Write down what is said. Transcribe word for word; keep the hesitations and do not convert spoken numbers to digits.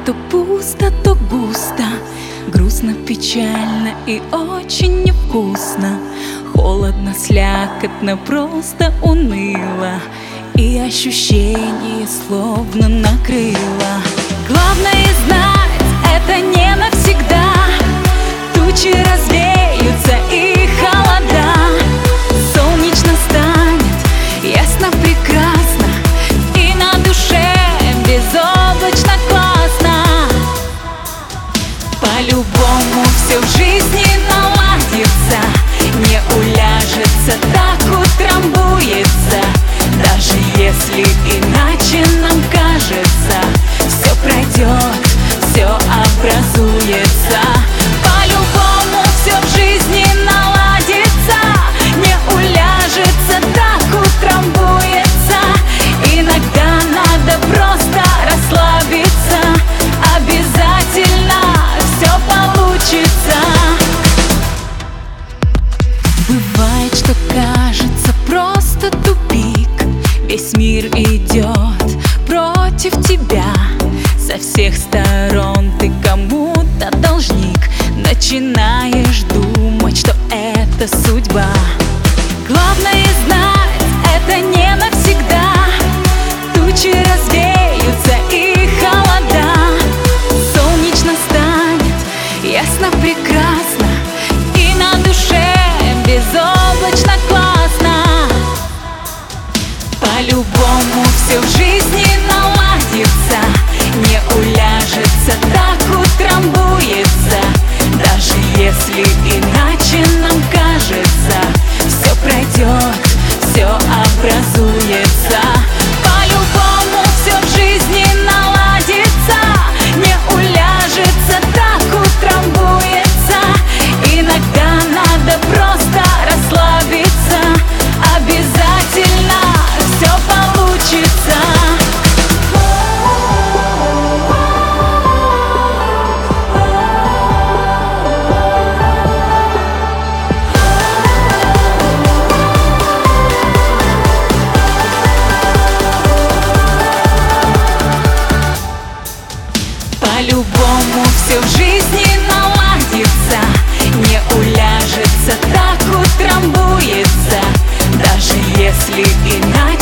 То пусто, то густо, грустно, печально и очень невкусно. Холодно, слякотно, просто уныло, и ощущение словно накрыло. Главное знать, это не навсегда. Тучи развеются и холода. Солнечно станет, ясно, прекрасно, и на душе безоблачно классно. По-любому все в жизни наладится, не уляжется, так утрамбуется. Даже если иначе нам кажется, все пройдет, все образуется. По-любому все в жизни наладится, не уляжется, так утрамбуется. Иногда надо просто расслабиться, обязательно все получится. Бывает, что кажется просто тупик, весь мир идет против тебя. Со всех сторон ты кому-то должник, начинаешь думать, что это судьба. Главное знать, это не навсегда. Тучи развеются и холода. Солнечно станет, ясно, прекрасно, и на душе безоблачно классно. По-любому все в жизни наладится, не уляжется, так утрамбуется. Даже если иначе нам кажется, все пройдет, все образуется. По-любому все в жизни наладится, не уляжется, так утрамбуется. Иногда надо просто расслабиться, обязательно все получится. По-любому все в жизни наладится, не уляжется, так утрамбуется. Даже если иначе